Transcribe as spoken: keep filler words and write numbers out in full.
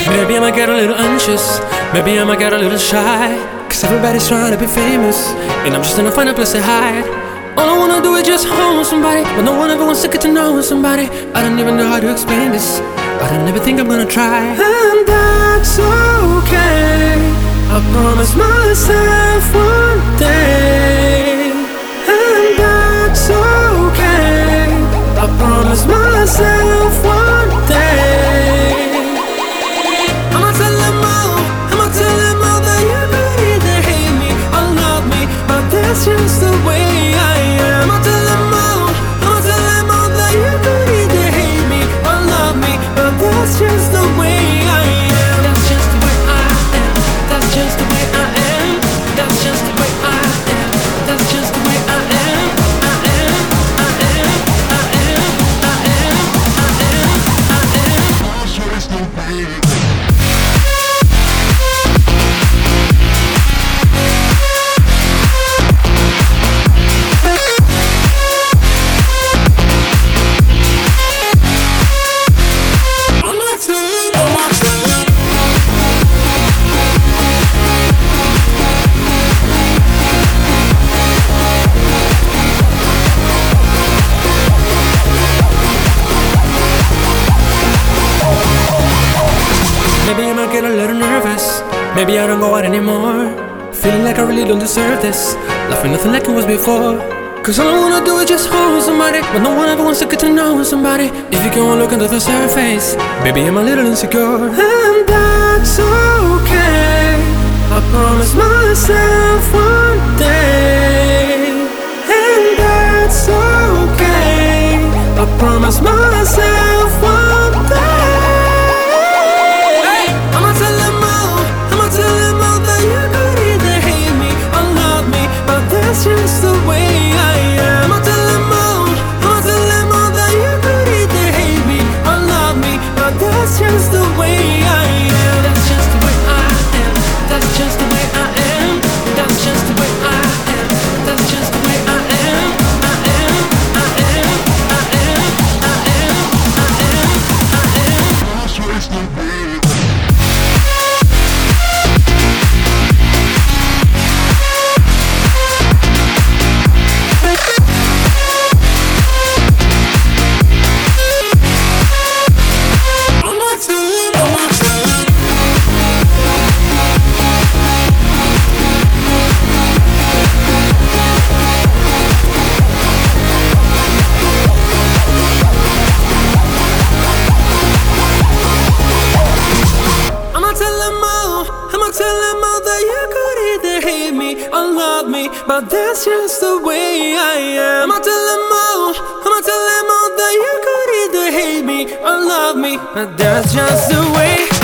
Maybe I might get a little anxious, maybe I might get a little shy, cause everybody's trying to be famous, and I'm just trying to find a place to hide. All I wanna do is just hold somebody, but no one ever wants to get to know somebody. I don't even know how to explain this, I don't ever think I'm gonna try. And that's okay, I promise myself one day. And that's okay, I promise myself one day. I'ma tell them all, I'ma tell them all that you could either hate me or love me, but that's just the way I am. I'ma tell them all, I'ma tell them all that you could either hate me or love me, but that's just the way I am. That's just the way I am. That's just the way I am. That's just the way I am. That's just the way I am. I am. I am. I am. I am. I am. I am. That's just the way. Maybe I might get a little nervous, maybe I don't go out anymore, feeling like I really don't deserve this, life ain't nothing like it was before. Cause all I wanna do is just hold somebody, but no one ever wants to get to know somebody. If you go and look under the surface, baby I'm a little insecure. And that's okay, I promise myself one day. And that's okay, I promise myself one day. That's just the way I am. I'll tell them all, I'll tell them all that you could either hate me or love me, but that's just the way I am. That's just the way I am. That's just the way I am. That's just the way I am. That's just the way I am. I am. I am. I am. I am. I am. I am. That's just the way. But that's just the way I am. I'ma tell them all, I'ma tell them all that you could either hate me or love me, but that's just the way